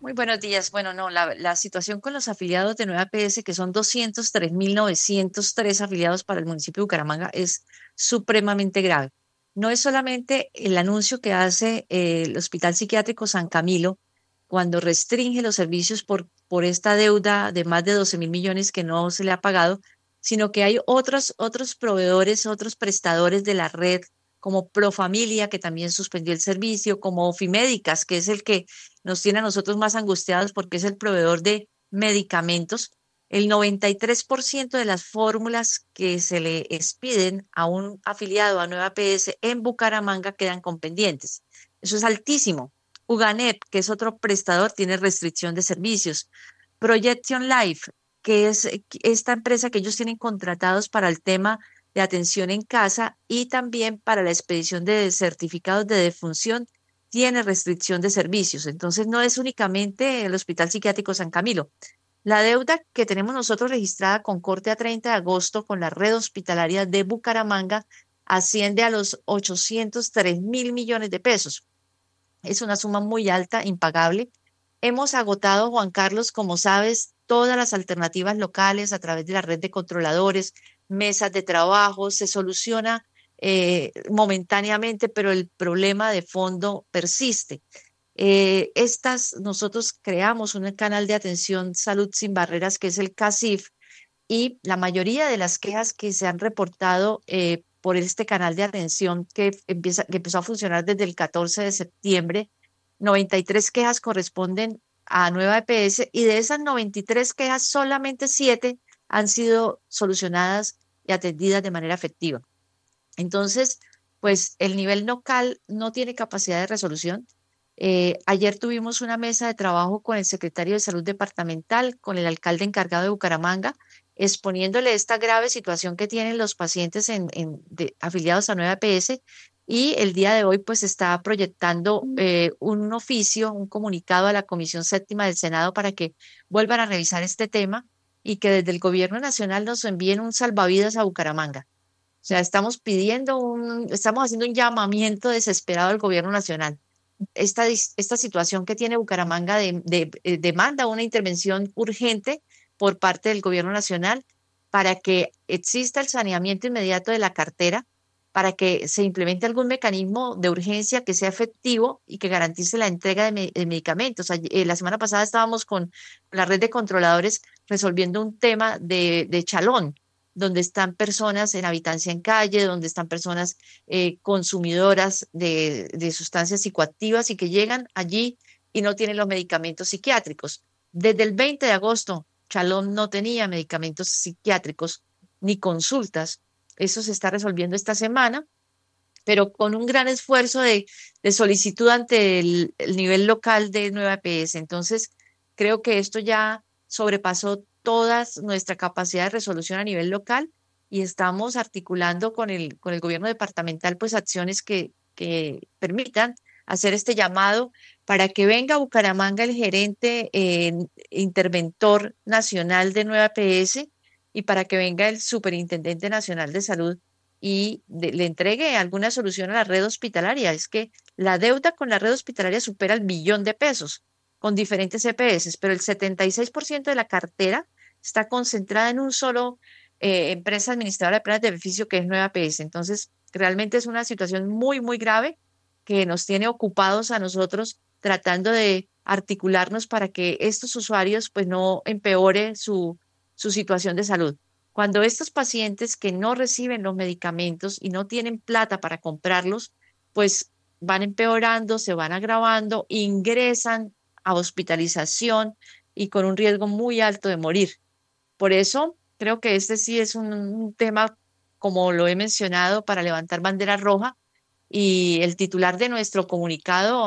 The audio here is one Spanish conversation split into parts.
Muy buenos días. Bueno, no, la situación con los afiliados de Nueva PS, que son 203.903 afiliados para el municipio de Bucaramanga, es supremamente grave. No es solamente el anuncio que hace el Hospital Psiquiátrico San Camilo cuando restringe los servicios por esta deuda de más de 12.000 millones que no se le ha pagado, sino que hay otros proveedores, otros prestadores de la red, como Profamilia, que también suspendió el servicio, como Ofimédicas, que es el que nos tiene a nosotros más angustiados porque es el proveedor de medicamentos. El 93% de las fórmulas que se le expiden a un afiliado a Nueva PS en Bucaramanga quedan con pendientes. Eso es altísimo. Uganep, que es otro prestador, tiene restricción de servicios. Projection Life, que es esta empresa que ellos tienen contratados para el tema de atención en casa y también para la expedición de certificados de defunción, tiene restricción de servicios. Entonces, no es únicamente el Hospital Psiquiátrico San Camilo. La deuda que tenemos nosotros registrada con corte a 30 de agosto con la red hospitalaria de Bucaramanga asciende a los 803.000 millones de pesos. Es una suma muy alta, impagable. Hemos agotado, Juan Carlos, como sabes, todas las alternativas locales a través de la red de controladores, mesas de trabajo, se soluciona momentáneamente, pero el problema de fondo persiste. Nosotros creamos un canal de atención Salud Sin Barreras, que es el CASIF, y la mayoría de las quejas que se han reportado por este canal de atención que empezó a funcionar desde el 14 de septiembre, 93 quejas corresponden a Nueva EPS y de esas 93 quejas solamente 7 han sido solucionadas y atendidas de manera efectiva. Entonces, pues el nivel local no tiene capacidad de resolución. Ayer tuvimos una mesa de trabajo con el secretario de Salud departamental, con el alcalde encargado de Bucaramanga, exponiéndole esta grave situación que tienen los pacientes afiliados a Nueva EPS. Y el día de hoy, pues, está proyectando un oficio, un comunicado a la Comisión Séptima del Senado para que vuelvan a revisar este tema y que desde el Gobierno Nacional nos envíen un salvavidas a Bucaramanga. O sea, estamos haciendo un llamamiento desesperado al gobierno nacional. Esta situación que tiene Bucaramanga demanda una intervención urgente por parte del gobierno nacional para que exista el saneamiento inmediato de la cartera, para que se implemente algún mecanismo de urgencia que sea efectivo y que garantice la entrega de medicamentos. La semana pasada estábamos con la red de controladores resolviendo un tema de Chalón, donde están personas en habitancia en calle, donde están personas consumidoras de sustancias psicoactivas y que llegan allí y no tienen los medicamentos psiquiátricos. Desde el 20 de agosto, Chalón no tenía medicamentos psiquiátricos ni consultas. Eso se está resolviendo esta semana, pero con un gran esfuerzo de solicitud ante el nivel local de Nueva EPS. Entonces, creo que esto ya sobrepasó toda nuestra capacidad de resolución a nivel local y estamos articulando con el gobierno departamental pues acciones que permitan hacer este llamado para que venga a Bucaramanga el gerente interventor nacional de Nueva EPS y para que venga el superintendente nacional de salud y le entregue alguna solución a la red hospitalaria. Es que la deuda con la red hospitalaria supera el 1.000.000 de pesos con diferentes EPS, pero el 76% de la cartera está concentrada en un solo empresa administradora de planes de beneficio que es Nueva PS. Entonces, realmente es una situación muy, muy grave que nos tiene ocupados a nosotros tratando de articularnos para que estos usuarios pues no empeore su situación de salud. Cuando estos pacientes que no reciben los medicamentos y no tienen plata para comprarlos, pues van empeorando, se van agravando, ingresan a hospitalización y con un riesgo muy alto de morir. Por eso creo que este sí es un tema, como lo he mencionado, para levantar bandera roja y el titular de nuestro comunicado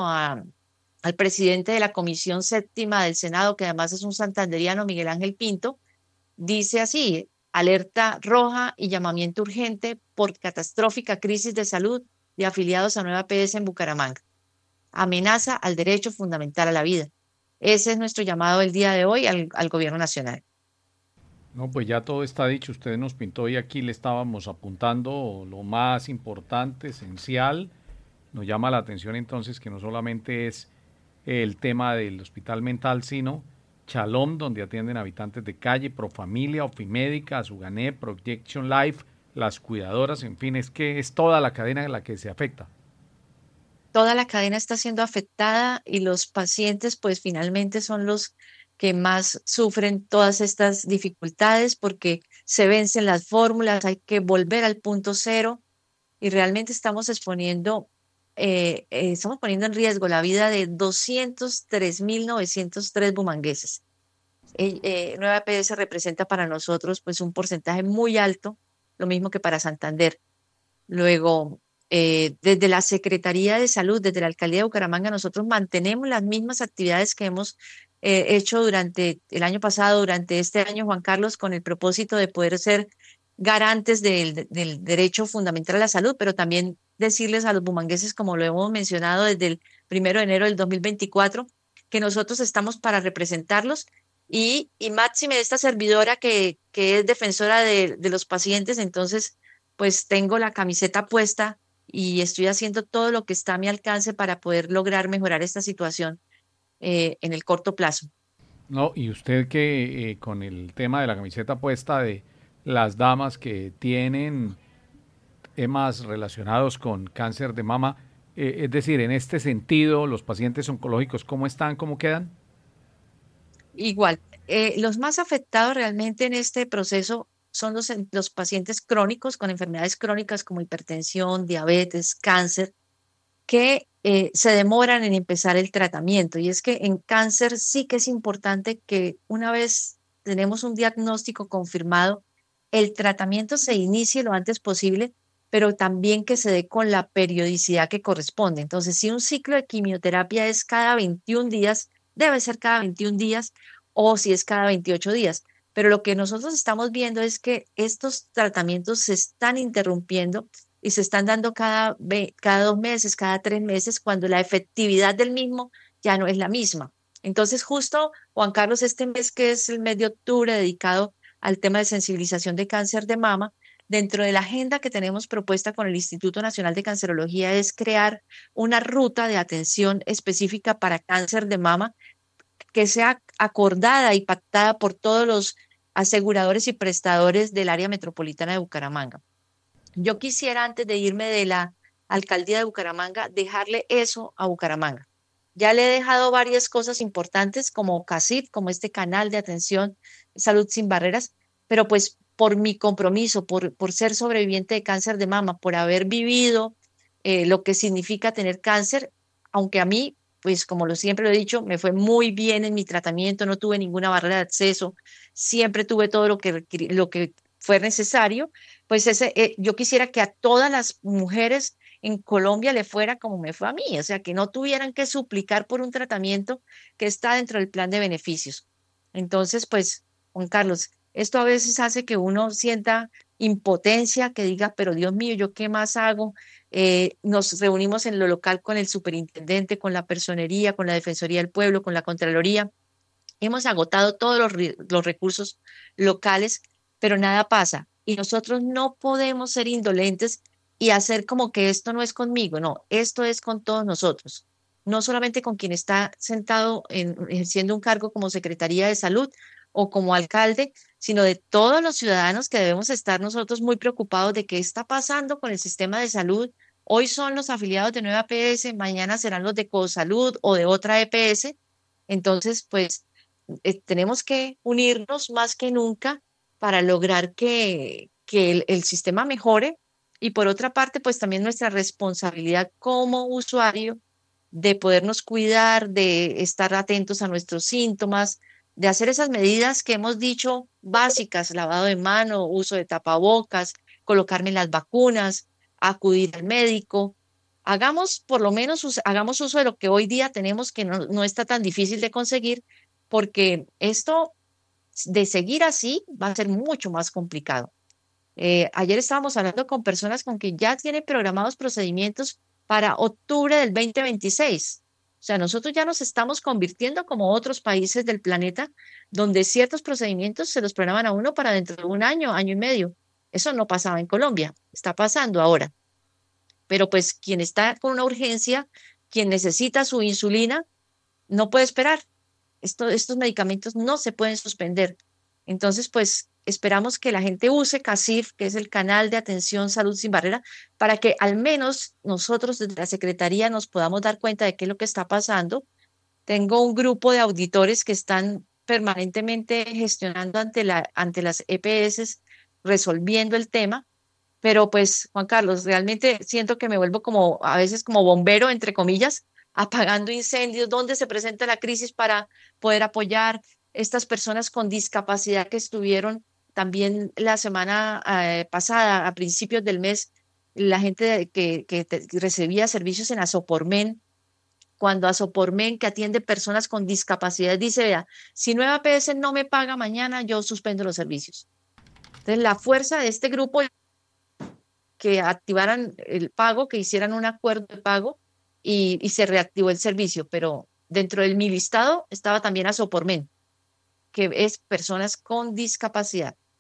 al presidente de la Comisión Séptima del Senado, que además es un santanderiano, Miguel Ángel Pinto, dice así: alerta roja y llamamiento urgente por catastrófica crisis de salud de afiliados a Nueva PS en Bucaramanga. Amenaza al derecho fundamental a la vida. Ese es nuestro llamado el día de hoy al gobierno nacional. No, pues ya todo está dicho, usted nos pintó y aquí le estábamos apuntando lo más importante, esencial. Nos llama la atención entonces que no solamente es el tema del hospital mental, sino Shalom, donde atienden habitantes de calle, Profamilia, Ofimédica, Azugané, Projection Life, las cuidadoras, en fin, es que es toda la cadena en la que se afecta. Toda la cadena está siendo afectada y los pacientes pues finalmente son los que más sufren todas estas dificultades porque se vencen las fórmulas, hay que volver al punto cero y realmente estamos poniendo en riesgo la vida de 203.903 bumangueses. Nueva EPS representa para nosotros pues un porcentaje muy alto, lo mismo que para Santander. Luego, desde la Secretaría de Salud, desde la Alcaldía de Bucaramanga, nosotros mantenemos las mismas actividades que hemos hecho durante el año pasado, durante este año, Juan Carlos, con el propósito de poder ser garantes del derecho fundamental a la salud, pero también decirles a los bumangueses, como lo hemos mencionado desde el 1 de enero del 2024, que nosotros estamos para representarlos y máxime esta servidora que es defensora de los pacientes, entonces pues tengo la camiseta puesta y estoy haciendo todo lo que está a mi alcance para poder lograr mejorar esta situación en el corto plazo. No, y usted que con el tema de la camiseta puesta de las damas que tienen temas relacionados con cáncer de mama, es decir, en este sentido, los pacientes oncológicos, ¿cómo están? ¿Cómo quedan? Igual, los más afectados realmente en este proceso son los pacientes crónicos con enfermedades crónicas como hipertensión, diabetes, cáncer, que se demoran en empezar el tratamiento. Y es que en cáncer sí que es importante que una vez tenemos un diagnóstico confirmado, el tratamiento se inicie lo antes posible, pero también que se dé con la periodicidad que corresponde. Entonces, si un ciclo de quimioterapia es cada 21 días, debe ser cada 21 días o si es cada 28 días. Pero lo que nosotros estamos viendo es que estos tratamientos se están interrumpiendo y se están dando cada 2 meses, cada 3 meses, cuando la efectividad del mismo ya no es la misma. Entonces, justo, Juan Carlos, este mes que es el mes de octubre dedicado al tema de sensibilización de cáncer de mama, dentro de la agenda que tenemos propuesta con el Instituto Nacional de Cancerología es crear una ruta de atención específica para cáncer de mama que sea acordada y pactada por todos los aseguradores y prestadores del área metropolitana de Bucaramanga. Yo quisiera, antes de irme de la alcaldía de Bucaramanga, dejarle eso a Bucaramanga. Ya le he dejado varias cosas importantes como CACIF, como este canal de atención Salud Sin Barreras, pero pues por mi compromiso, por ser sobreviviente de cáncer de mama, por haber vivido lo que significa tener cáncer, aunque a mí, pues como siempre lo he dicho, me fue muy bien en mi tratamiento, no tuve ninguna barrera de acceso, siempre tuve todo lo que fue necesario, pues yo quisiera que a todas las mujeres en Colombia le fuera como me fue a mí, o sea, que no tuvieran que suplicar por un tratamiento que está dentro del plan de beneficios. Entonces, pues, Juan Carlos, esto a veces hace que uno sienta impotencia, que diga, pero Dios mío, ¿yo qué más hago? Nos reunimos en lo local con el superintendente, con la personería, con la Defensoría del Pueblo, con la Contraloría. Hemos agotado todos los recursos locales, pero nada pasa. Y nosotros no podemos ser indolentes y hacer como que esto no es conmigo, no, esto es con todos nosotros. No solamente con quien está sentado ejerciendo un cargo como Secretaría de Salud o como alcalde, sino de todos los ciudadanos que debemos estar nosotros muy preocupados de qué está pasando con el sistema de salud. Hoy son los afiliados de Nueva EPS, mañana serán los de Cosalud o de otra EPS. Entonces, pues tenemos que unirnos más que nunca para lograr que el sistema mejore y por otra parte, pues también nuestra responsabilidad como usuario de podernos cuidar, de estar atentos a nuestros síntomas, de hacer esas medidas que hemos dicho básicas, lavado de mano, uso de tapabocas, colocarme las vacunas, acudir al médico. Hagamos por lo menos, hagamos uso de lo que hoy día tenemos que no está tan difícil de conseguir porque esto de seguir así va a ser mucho más complicado. Ayer estábamos hablando con personas con que ya tienen programados procedimientos para octubre del 2026. O sea, nosotros ya nos estamos convirtiendo como otros países del planeta donde ciertos procedimientos se los programan a uno para dentro de un año, año y medio. Eso no pasaba en Colombia, está pasando ahora. Pero pues quien está con una urgencia, quien necesita su insulina, no puede esperar. Estos medicamentos no se pueden suspender. Entonces, pues esperamos que la gente use CACIF, que es el Canal de Atención Salud Sin Barrera, para que al menos nosotros desde la Secretaría nos podamos dar cuenta de qué es lo que está pasando. Tengo un grupo de auditores que están permanentemente gestionando ante las EPS, resolviendo el tema, pero pues, Juan Carlos, realmente siento que me vuelvo como, a veces como bombero, entre comillas, apagando incendios, donde se presenta la crisis para poder apoyar estas personas con discapacidad que estuvieron también la semana pasada, a principios del mes, la gente que recibía servicios en Asopormen, cuando Asopormen, que atiende personas con discapacidad, dice, vea, si Nueva PS no me paga mañana, yo suspendo los servicios. Entonces, la fuerza de este grupo que activaran el pago, que hicieran un acuerdo de pago y se reactivó el servicio, pero dentro del mi listado estaba también Asopormen, que es personas con discapacidad.